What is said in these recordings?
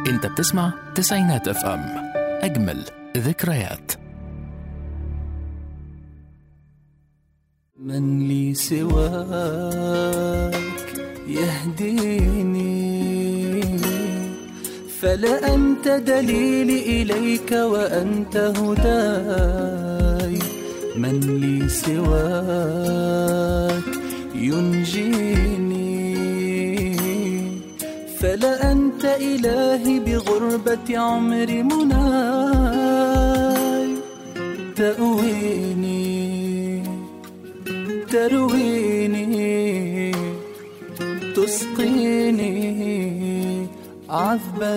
انت بتسمع تسعينات اف ام، اجمل ذكريات. من لي سواك يهديني، فلا أنت دليلي إليك وأنت هداي. من لي سواك ينجيني، فلا أنت إلهي بغربة عمري مناي. ترويني تسقيني عذب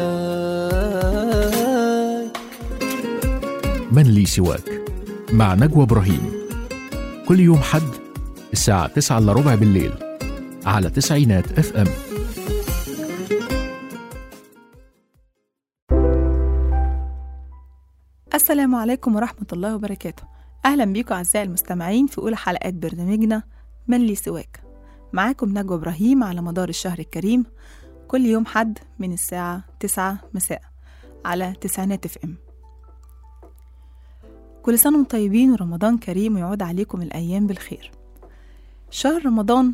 نداك. من لي سواك مع نجوى إبراهيم، كل يوم حد الساعة 9:15 بالليل على تسعينات اف ام. السلام عليكم ورحمة الله وبركاته. أهلا بيكم أعزائي المستمعين في أولى حلقات برنامجنا من لي سواك. معاكم نجوى إبراهيم على مدار الشهر الكريم، كل يوم حد من الساعة 9 مساء على تسعينات اف ام. كل سنة وانتم طيبين ورمضان كريم ويعود عليكم الأيام بالخير. شهر رمضان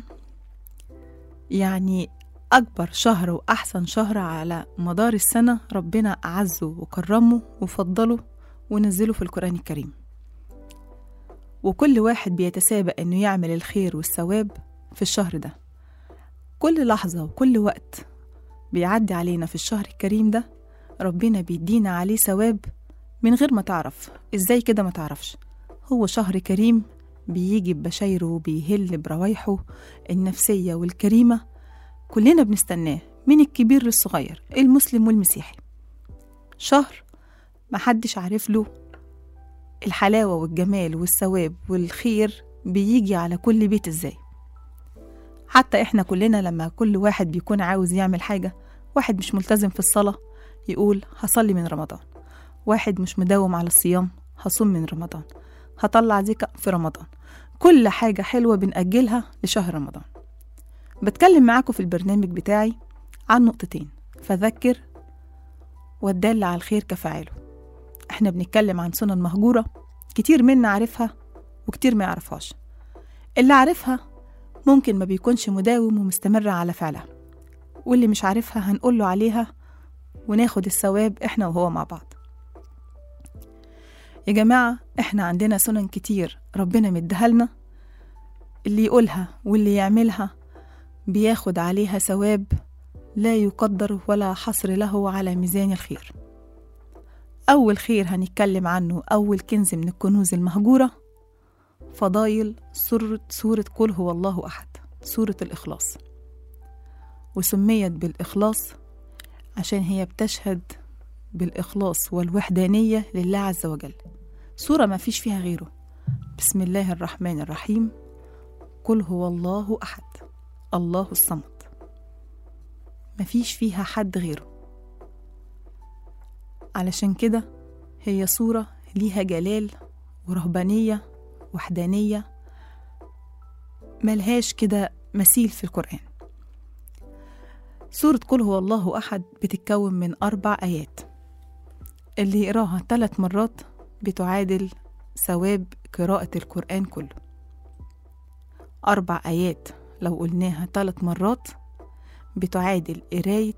يعني أكبر شهر وأحسن شهر على مدار السنة، ربنا أعزه وكرمه وفضله ونزله في القرآن الكريم، وكل واحد بيتسابق أنه يعمل الخير والثواب في الشهر ده. كل لحظة وكل وقت بيعدي علينا في الشهر الكريم ده ربنا بيدينا عليه ثواب من غير ما تعرف. إزاي كده ما تعرفش؟ هو شهر كريم بيجي ببشايره وبيهل بروايحه النفسية والكريمة، كلنا بنستناه من الكبير للصغير، المسلم والمسيحي. شهر محدش عارف له الحلاوة والجمال والثواب والخير بيجي على كل بيت ازاي. حتى احنا كلنا لما كل واحد بيكون عاوز يعمل حاجة، واحد مش ملتزم في الصلاة يقول هصلي من رمضان، واحد مش مداوم على الصيام هصوم من رمضان، هطلع زكاة في رمضان. كل حاجة حلوة بنأجلها لشهر رمضان. بتكلم معاكم في البرنامج بتاعي عن نقطتين: فذكر والدال على الخير كفاعله. احنا بنتكلم عن سنن مهجورة كتير منا عارفها وكتير ما يعرفهاش. اللي عارفها ممكن ما بيكونش مداوم ومستمر على فعلها، واللي مش عارفها هنقوله عليها وناخد الثواب احنا وهو مع بعض. يا جماعة احنا عندنا سنن كتير ربنا مديها لنا، اللي يقولها واللي يعملها بياخد عليها ثواب لا يقدر ولا حصر له على ميزان الخير. أول خير هنتكلم عنه، أول كنز من الكنوز المهجورة، فضايل سورة قل هو الله أحد، سورة الإخلاص. وسميت بالإخلاص عشان هي بتشهد بالإخلاص والوحدانية لله عز وجل. سورة ما فيش فيها غيره. بسم الله الرحمن الرحيم، قل هو الله أحد الله الصمد. ما فيش فيها حد غيره. علشان كده هي سورة ليها جلال ورهبانية وحدانية ملهاش كده مثيل في القرآن. سورة قل هو الله أحد بتتكون من 4 آيات، اللي يقراها 3 مرات بتعادل ثواب قراءة القرآن كله. 4 آيات لو قلناها 3 مرات بتعادل قراية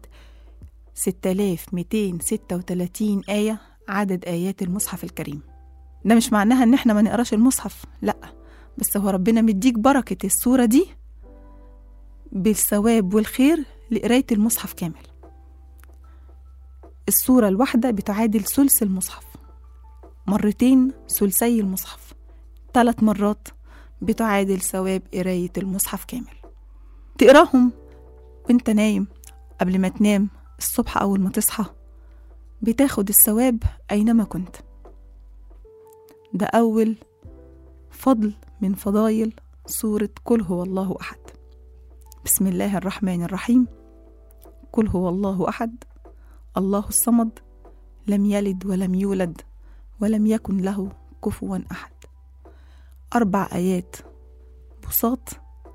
6236 آية، عدد آيات المصحف الكريم. ده مش معناها ان احنا ما نقراش المصحف، لا، بس هو ربنا مديك بركة السورة دي بالثواب والخير لقراية المصحف كامل. السورة الواحدة بتعادل ثلث المصحف، مرتين ثلثي المصحف، 3 مرات بتعادل ثواب قراية المصحف كامل. تقراهم وانت نايم، قبل ما تنام، الصبح أول ما تصحى، بتاخد الثواب أينما كنت. ده أول فضل من فضايل سورة قل هو الله أحد. بسم الله الرحمن الرحيم، قل هو الله أحد الله الصمد لم يلد ولم يولد ولم يكن له كفوا أحد. 4 آيات بساط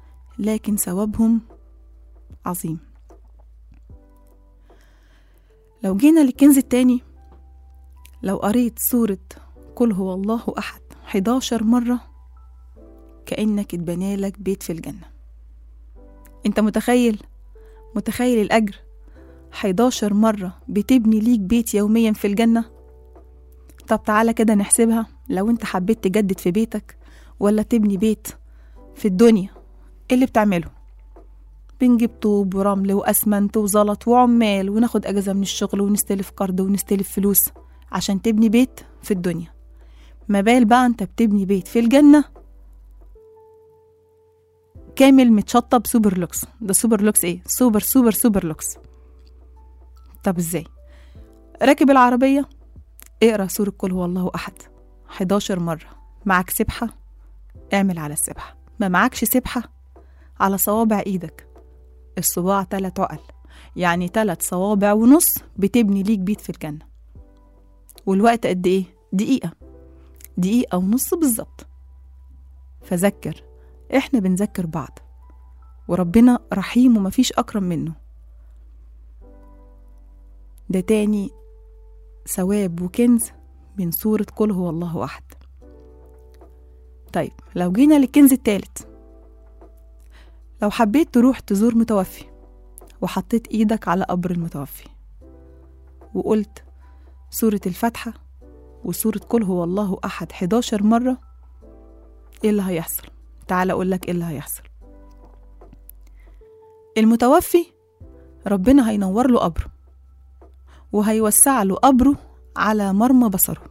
لكن ثوابهم عظيم. لو جينا للكنز التاني، لو قريت سورة قل هو الله أحد 11 مرة كأنك اتبنالك بيت في الجنة. انت متخيل الأجر؟ 11 مرة بتبني ليك بيت يوميا في الجنة. طب تعالى كده نحسبها، لو انت حبيت تجدد في بيتك ولا تبني بيت في الدنيا، ايه اللي بتعمله؟ بنجيب طوب ورمل وأسمنت وزلط وعمال، وناخد أجازة من الشغل ونستلف قرض ونستلف فلوس عشان تبني بيت في الدنيا. ما بال بقى انت بتبني بيت في الجنة كامل متشطب سوبر لوكس. ده سوبر لوكس ايه؟ سوبر سوبر سوبر لوكس. طب ازاي؟ راكب العربية، اقرأ سورة قل هو الله أحد 11 مرة. معك سبحة، اعمل على السبحة. ما معكش سبحة، على صوابع ايدك، الصباع 3 عقل، يعني 3 صوابع ونص بتبني ليك بيت في الجنة. والوقت قد ايه؟ دقيقة ونص بالظبط. فذكر، احنا بنذكر بعض، وربنا رحيم ومفيش أكرم منه. ده تاني ثواب وكنز من سورة قل هو الله أحد. طيب لو جينا للكنز الثالث، لو حبيت تروح تزور متوفي وحطيت ايدك على قبر المتوفي وقلت سورة الفاتحة وسورة قل هو الله أحد 11 مرة، ايه اللي هيحصل؟ تعال أقولك ايه اللي هيحصل. المتوفي ربنا هينور له قبره وهيوسع له قبره على مرمى بصره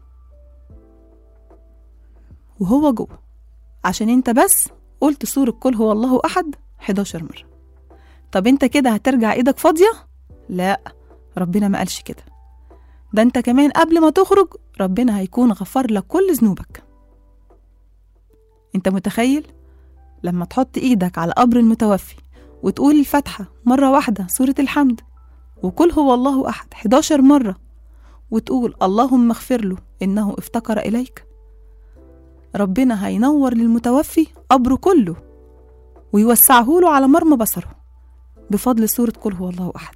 وهو جوه، عشان انت بس قلت سورة قل هو الله أحد 11 مرة. طب انت كده هترجع ايدك فاضية؟ لا، ربنا ما قالش كده. ده انت كمان قبل ما تخرج ربنا هيكون غفر لك كل ذنوبك. انت متخيل لما تحط ايدك على قبر المتوفي وتقول الفاتحة مرة واحدة، سورة الحمد، وقل هو الله أحد 11 مرة، وتقول اللهم اغفر له إنه افتقر إليك، ربنا هينور للمتوفي قبره كله ويوسعه له على مرمى بصره بفضل سورة قل هو الله أحد.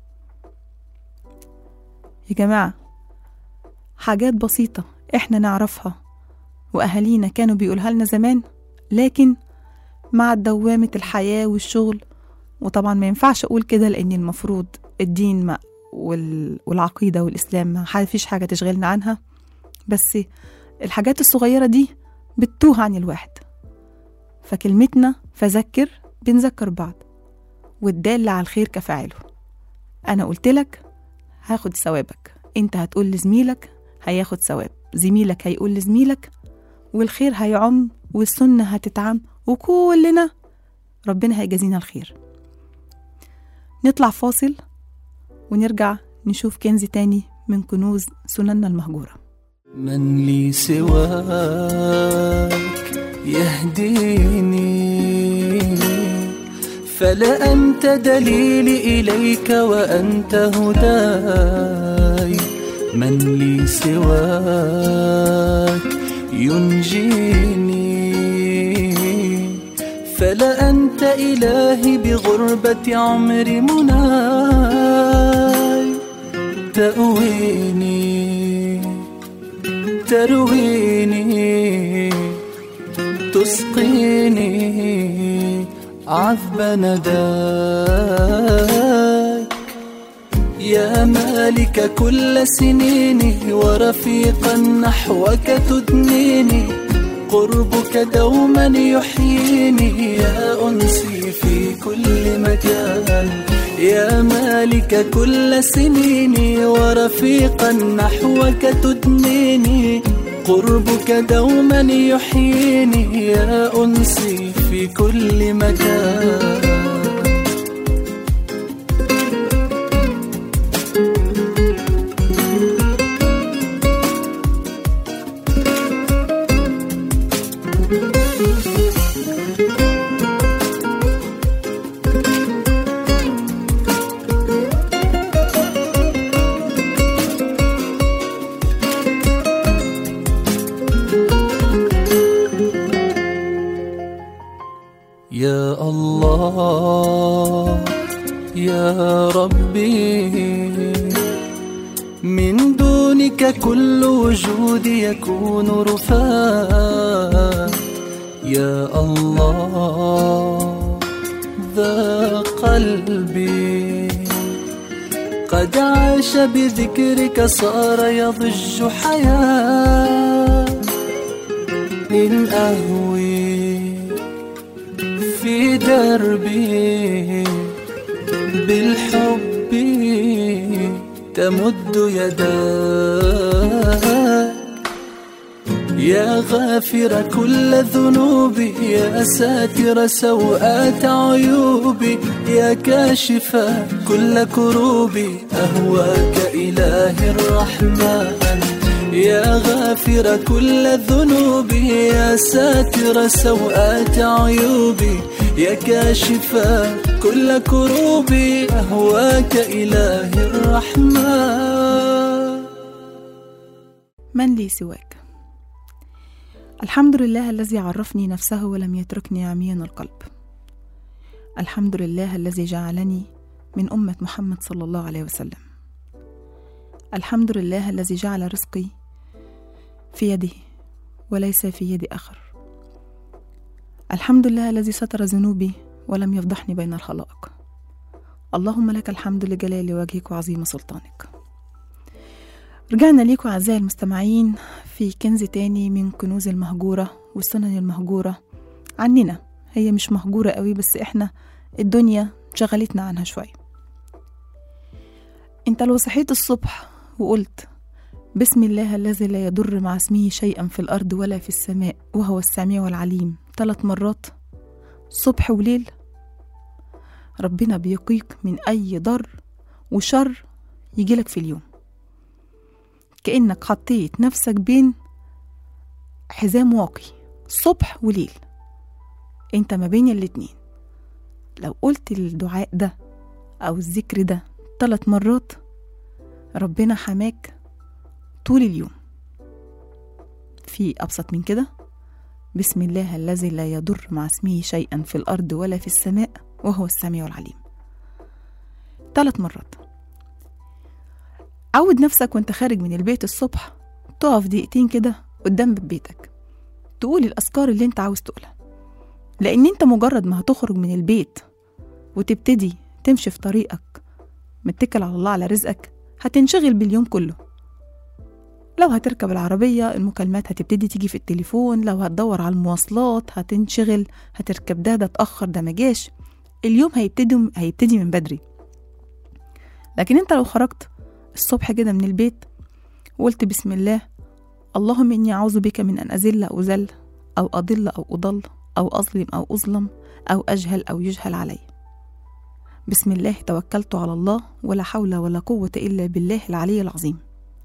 يا جماعة، حاجات بسيطة احنا نعرفها وأهالينا كانوا بيقولها لنا زمان، لكن مع دوامة الحياة والشغل، وطبعا ما ينفعش أقول كده لأن المفروض الدين والعقيدة والإسلام ما فيش حاجة تشغلنا عنها، بس الحاجات الصغيرة دي بتتوه عن الواحد. فكلمتنا فذكر، بنذكر بعض، والدال على الخير كفاعله. أنا قلت لك هاخد ثوابك، انت هتقول لزميلك هياخد ثواب، زميلك هيقول لزميلك، والخير هيعم والسنة هتتعم، وكلنا ربنا هيجازينا الخير. نطلع فاصل ونرجع نشوف كنز تاني من كنوز سنننا المهجورة. من لي سواك يهديني، فلا أنت دليلي إليك وأنت هداي. من لي سواك ينجيني، فلا أنت إلهي بغربة عمري مناي. ترويني تسقيني عذب نداك. يا مالك كل سنيني ورفيقا نحوك تدنيني، قربك دوما يحييني يا أنسي في كل مكان. يا مالك كل سنيني ورفيقا نحوك تدنيني، قربك دوما يحييني يا أنسي في كل مكان. يا الله يا ربي، بك كل وجودي يكون رفاة. يا الله ذا قلبي قد عاش بذكرك صار يضج حياة. إن أهوي في دربي بالحب تمد يداك. يا غافر كل ذنوبي يا ساتر سوءات عيوبي يا كاشف كل كروبي أهواك إله الرحمن. يا غافر كل ذنوبي يا ساتر سوءات عيوبي يا كاشف كل كروبي أهواك إله الرحمن. من لي سواك. الحمد لله الذي عرفني نفسه ولم يتركني عميا القلب. الحمد لله الذي جعلني من أمة محمد صلى الله عليه وسلم. الحمد لله الذي جعل رزقي في يده وليس في يد آخر. الحمد لله الذي ستر ذنوبي ولم يفضحني بين الخلائق. اللهم لك الحمد لجلال وجهك وعظيم سلطانك. رجعنا ليكم أعزائي المستمعين في كنز تاني من كنوز المهجورة والسنن المهجورة عننا. هي مش مهجورة قوي بس احنا الدنيا شغلتنا عنها شوية. انت لو صحيت الصبح وقلت بسم الله الذي لا يضر مع اسمه شيئا في الأرض ولا في السماء وهو السميع العليم 3 مرات صبح وليل، ربنا بيقيك من أي ضر وشر يجيلك في اليوم. كأنك حطيت نفسك بين حزام واقي صبح وليل، انت ما بين الاتنين. لو قلت الدعاء ده أو الذكر ده 3 مرات ربنا حماك طول اليوم. في أبسط من كده؟ بسم الله الذي لا يضر مع اسمه شيئا في الأرض ولا في السماء وهو السميع العليم 3 مرات. عود نفسك وانت خارج من البيت الصبح تقف دقيقتين كده قدام بيتك تقول الأذكار اللي انت عاوز تقولها، لأن انت مجرد ما هتخرج من البيت وتبتدي تمشي في طريقك متكل على الله على رزقك هتنشغل باليوم كله. لو هتركب العربية المكالمات هتبتدي تيجي في التليفون، لو هتدور على المواصلات هتنشغل، هتركب ده اتأخر ده مجاش. اليوم هيبتدي من بدري. لكن انت لو خرجت الصبح كده من البيت وقلت بسم الله اللهم إني أعوذ بك من أن أذل أو أذل أو أضل أو أضل أو أظلم أو أظلم أو أجهل أو يجهل علي. بسم الله توكلت على الله ولا حول ولا قوة إلا بالله العلي العظيم.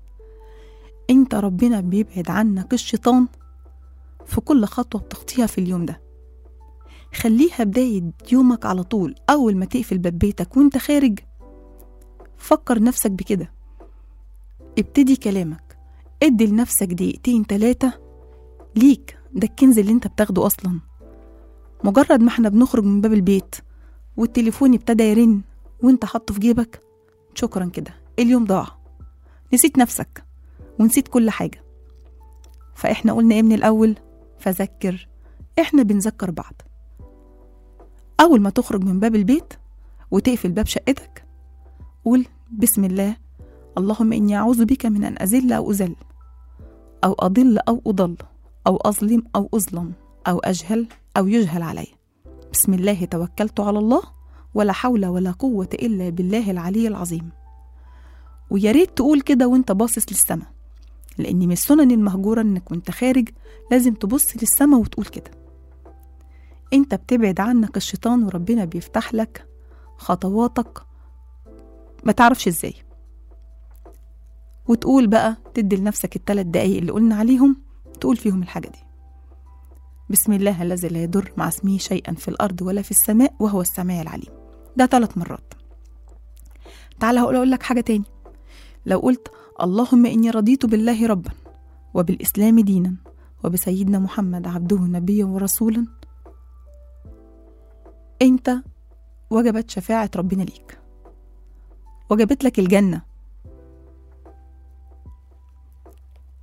انت ربنا بيبعد عنك الشيطان في كل خطوة بتخطيها في اليوم ده. خليها بداية يومك على طول. أول ما تقفل باب بيتك وانت خارج فكر نفسك بكده، ابتدي كلامك، ادي لنفسك 2-3 ليك. ده الكنز اللي انت بتاخده أصلا. مجرد ما احنا بنخرج من باب البيت والتليفون ابتدى يرن وانت حاطه في جيبك، شكرا كده اليوم ضاع، نسيت نفسك ونسيت كل حاجة. فإحنا قلنا إيه من الأول؟ فذكر. إحنا بنذكر بعض. أول ما تخرج من باب البيت وتقفل باب شقتك قول بسم الله اللهم إني أعوذ بك من أن أذل أو أذل أو أضل أو أضل أو أظلم أو أظلم أو أجهل أو يجهل علي. بسم الله توكلت على الله ولا حول ولا قوة إلا بالله العلي العظيم. ويا ريت تقول كده وانت باصص للسماء، لأن من السنن المهجورة انك وانت خارج لازم تبص للسماء وتقول كده. انت بتبعد عنك الشيطان وربنا بيفتح لك خطواتك ما تعرفش ازاي. وتقول بقى تدي لنفسك 3 دقايق اللي قلنا عليهم تقول فيهم الحاجة دي. بسم الله الذي لا يضر مع اسمه شيئا في الأرض ولا في السماء وهو السميع العليم. ده 3 مرات. تعال هقول لك حاجة تاني. لو قلت اللهم إني رضيت بالله ربا وبالإسلام دينا وبسيدنا محمد عبده نبيا ورسولا، انت وجبت شفاعة ربنا ليك، وجبت لك الجنة.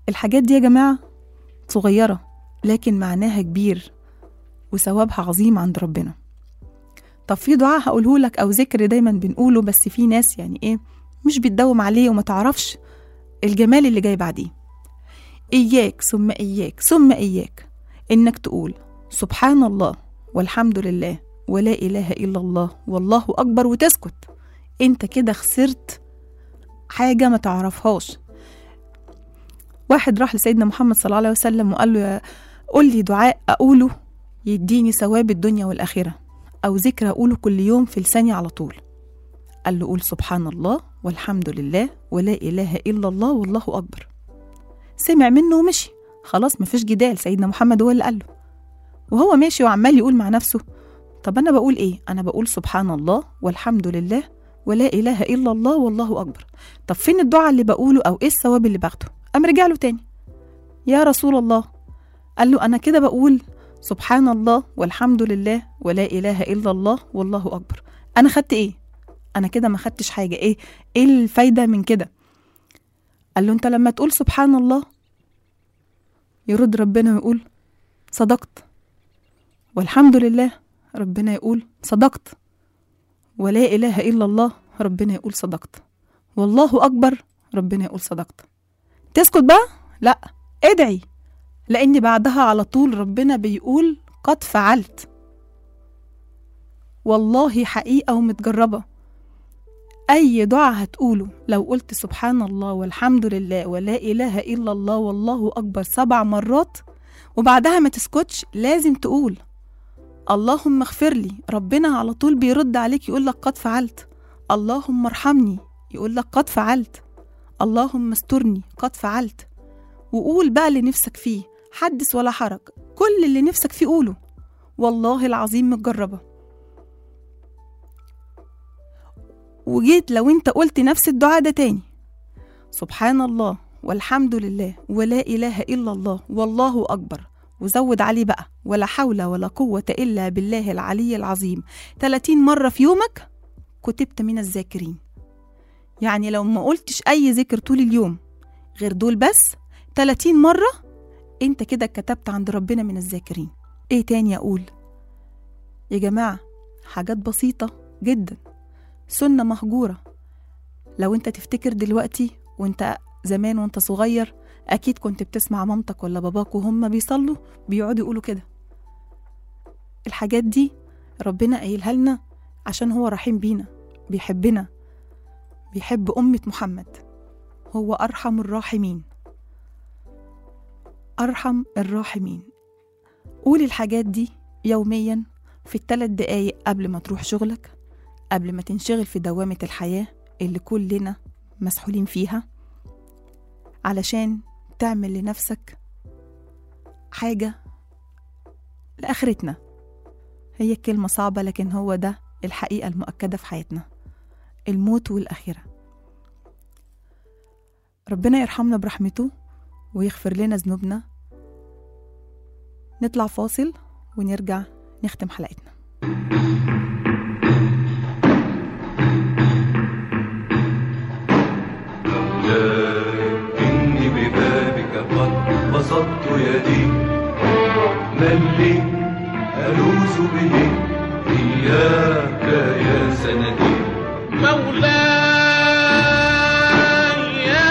الحاجات دي يا جماعة صغيرة لكن معناها كبير وثوابها عظيم عند ربنا. طب في دعاء هقوله لك أو ذكر دايما بنقوله، بس في ناس يعني إيه مش بتداوم عليه وما تعرفش الجمال اللي جاي بعديه. إياك ثم إياك ثم إياك إنك تقول سبحان الله والحمد لله ولا إله إلا الله والله أكبر وتسكت. أنت كده خسرت حاجة ما تعرفهاش. واحد راح لسيدنا محمد صلى الله عليه وسلم وقال له قل لي دعاء أقوله يديني ثواب الدنيا والآخرة، أو ذكر أقوله كل يوم في لساني على طول. قال له قول سبحان الله والحمد لله ولا إله إلا الله والله أكبر. سمع منه ومشي، خلاص مفيش جدال، سيدنا محمد هو اللي قال له. وهو ماشي وعمال يقول مع نفسه طب أنا بقول إيه؟ أنا بقول سبحان الله والحمد لله ولا إله إلا الله والله أكبر. طب فين الدعاء اللي بقوله أو إيه الثواب اللي باخده؟ قام رجع له تاني، يا رسول الله. قال له أنا كده بقول سبحان الله والحمد لله ولا إله إلا الله والله أكبر، أنا خدت إيه؟ أنا كده ما خدتش حاجة. إيه الفايدة من كده؟ قال له أنت لما تقول سبحان الله يرد ربنا ويقول صدقت، والحمد لله ربنا يقول صدقت، ولا إله إلا الله ربنا يقول صدقت، والله أكبر ربنا يقول صدقت. تسكت بقى؟ لا، ادعي، لأن بعدها على طول ربنا بيقول قد فعلت. والله حقيقة ومتجربة، أي دعاء هتقوله لو قلت سبحان الله والحمد لله ولا إله إلا الله والله أكبر 7 مرات وبعدها ما تسكتش، لازم تقول اللهم اغفر لي، ربنا على طول بيرد عليك يقول لك قد فعلت. اللهم ارحمني، يقول لك قد فعلت. اللهم استرني، قد فعلت. وقول بقى اللي نفسك فيه، حدث ولا حرج، كل اللي نفسك فيه قوله، والله العظيم متجربة. وجيت لو انت قلت نفس الدعاء ده تاني، سبحان الله والحمد لله ولا إله إلا الله والله أكبر، وزود عليه بقى ولا حول ولا قوة إلا بالله العلي العظيم 30 مرة في يومك، كتبت من الذاكرين. يعني لو ما قلتش أي ذكر طول اليوم غير دول بس 30 مرة، انت كده كتبت عند ربنا من الذاكرين. ايه تاني أقول يا جماعة؟ حاجات بسيطة جدا، سنة مهجورة. لو انت تفتكر دلوقتي وانت زمان وانت صغير، أكيد كنت بتسمع مامتك ولا باباك وهم بيصلوا بيقعدوا يقولوا كده. الحاجات دي ربنا قايلها لنا عشان هو رحيم بينا، بيحبنا، بيحب أمة محمد، هو أرحم الراحمين، أرحم الراحمين. قول الحاجات دي يوميا في 3 دقايق قبل ما تروح شغلك، قبل ما تنشغل في دوامة الحياة اللي كلنا مسحولين فيها، علشان تعمل لنفسك حاجة لآخرتنا. هي كلمة صعبة لكن هو ده الحقيقة المؤكدة في حياتنا، الموت والآخرة. ربنا يرحمنا برحمته ويغفر لنا ذنوبنا. نطلع فاصل ونرجع نختم حلقتنا. إني ببابك قد بسطت يدي، من لي ألوذ به إياك يا سندي. مولاي يا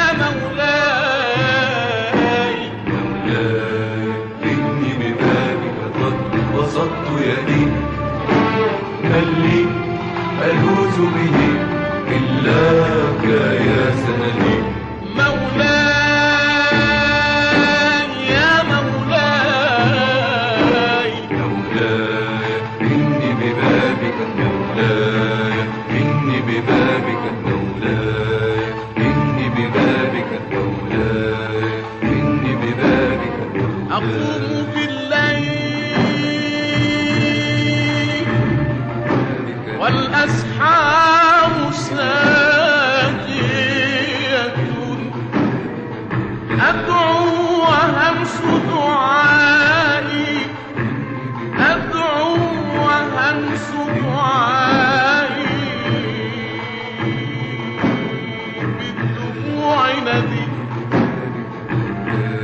مولاي، مولاي إني ببابك قد بسطت يدي، من لي ألوذ به إلاك يا سندي. مولاي يا مولاي، مولاي إني ببابك، مولاي إني ببابك، مولاي إني ببابك، مولاي إني ببابك. أقوم بالليل والأسحار ساجية، أدعو وهمس دعائي، أدعو وهمس دعائي، بالدموع ندي.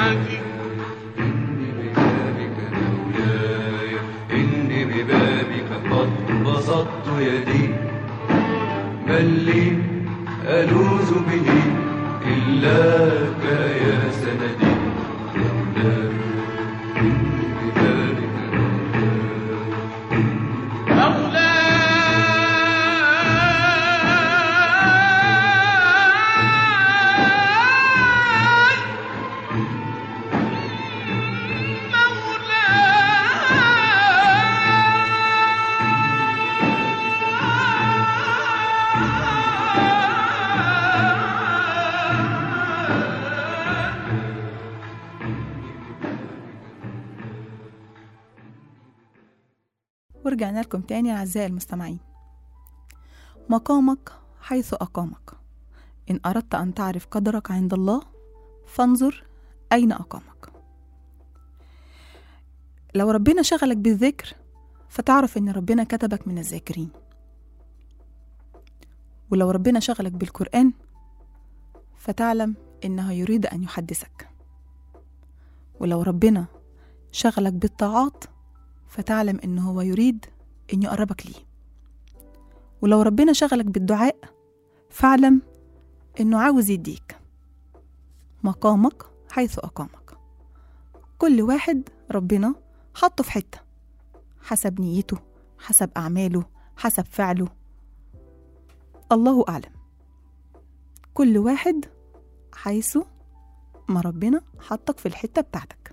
شفاعتي. إني ببابك مولاي، إني ببابك قد بسطت يدي، من لي ألوذ به إلاك يا سندي. مولاي إني ببابك ورجعنا لكم تاني أعزائي المستمعين. مقامك حيث أقامك، إن أردت أن تعرف قدرك عند الله فانظر أين أقامك. لو ربنا شغلك بالذكر فتعرف إن ربنا كتبك من الذاكرين، ولو ربنا شغلك بالقرآن فتعلم إنه يريد أن يحدثك، ولو ربنا شغلك بالطاعات فتعلم إنه هو يريد أن يقربك ليه، ولو ربنا شغلك بالدعاء فاعلم إنه عاوز يديك. مقامك حيث أقامك، كل واحد ربنا حطه في حتة حسب نيته، حسب أعماله، حسب فعله، الله أعلم. كل واحد حيث ما ربنا حطك في الحتة بتاعتك.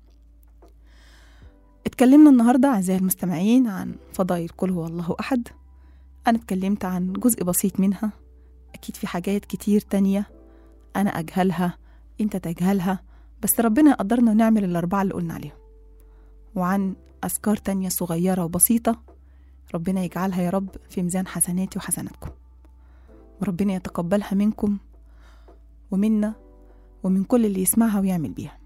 اتكلمنا النهاردة أعزائي المستمعين عن فضائل قل هو الله أحد. أنا اتكلمت عن جزء بسيط منها، أكيد في حاجات كتير تانية أنا أجهلها أنت تجهلها، بس ربنا يقدرنا ونعمل الأربعة اللي قلنا عليهم. وعن أذكار تانية صغيرة وبسيطة ربنا يجعلها يا رب في ميزان حسناتي وحسناتكم، وربنا يتقبلها منكم ومنا ومن كل اللي يسمعها ويعمل بيها.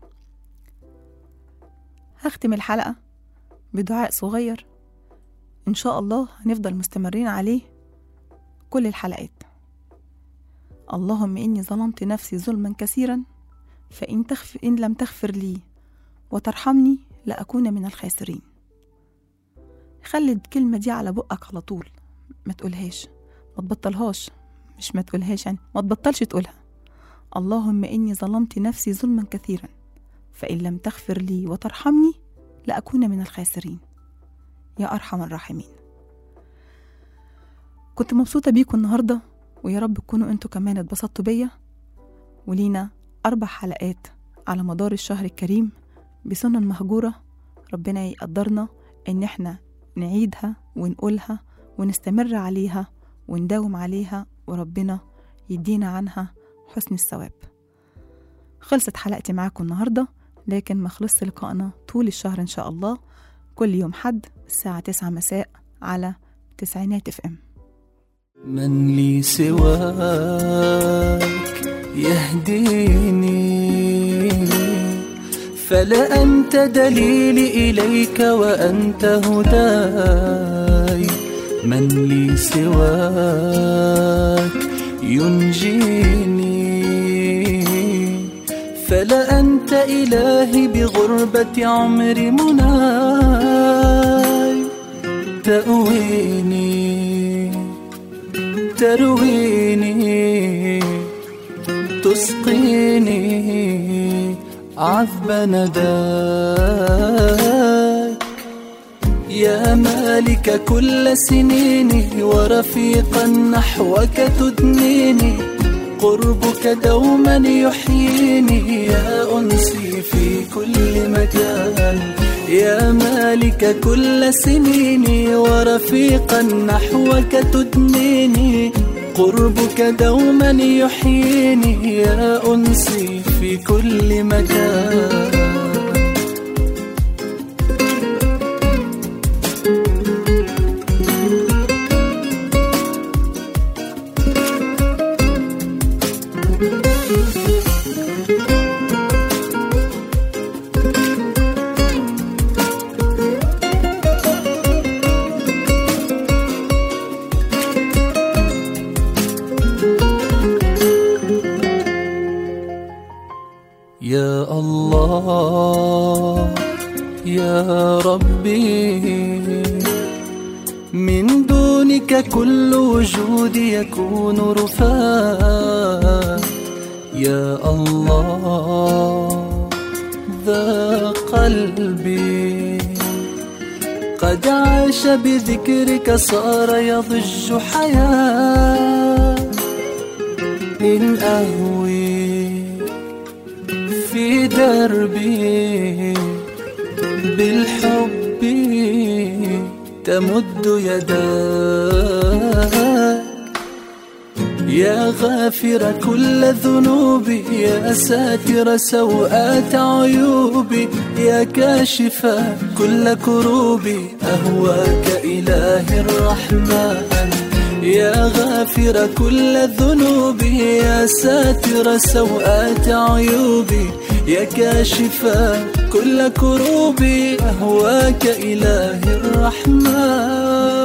هختم الحلقة بدعاء صغير إن شاء الله هنفضل مستمرين عليه كل الحلقات. اللهم إني ظلمت نفسي ظلما كثيرا إن لم تغفر لي وترحمني لأكون من الخاسرين. خلي الكلمة دي على بقك على طول، ما تقولهاش، ما تبطلهاش، مش ما تقولهاش يعني ما تبطلش تقولها. اللهم إني ظلمت نفسي ظلما كثيرا فإن لم تغفر لي وترحمني لأكون من الخاسرين يا أرحم الراحمين. كنت مبسوطة بيكم النهاردة، ويا رب تكونوا انتوا كمان اتبسطتوا بيا. ولينا 4 حلقات على مدار الشهر الكريم بسنن مهجورة، ربنا يقدرنا ان احنا نعيدها ونقولها ونستمر عليها ونداوم عليها، وربنا يدينا عنها حسن الثواب. خلصت حلقتي معاكم النهاردة، لكن ما خلصت لقائنا طول الشهر إن شاء الله، كل يوم حد الساعة 9 مساء على 90 FM. من لي سواك يهديني، فلا أنت دليلي إليك وأنت هداي. من لي سواك ينجيني، فلا أنت إلهي بغربة عمري مناي. ترويني تسقيني عذب نداك. يا مالك كل سنيني ورفيقا نحوك تدنيني، قربك دوما يحييني يا أنسي في كل مكان. يا مالك كل سنيني ورفيقا نحوك تدنيني، قربك دوما يحييني يا أنسي في كل مكان. يا الله الله يا ربي، من دونك كل وجودي يكون رفاة. يا الله ذا قلبي قد عاش بذكرك، صار يضج حياة. إن أهوي في دربي بالحب تمد يداك، يا غافر كل ذنوبي، يا ساتر سوءات عيوبي، يا كاشف كل كروبي، أهواك إله الرحمن. يا غافر كل ذنوبي، يا ساتر سوءات عيوبي، يا كاشف كل كروبي، أهواك إله الرحمن.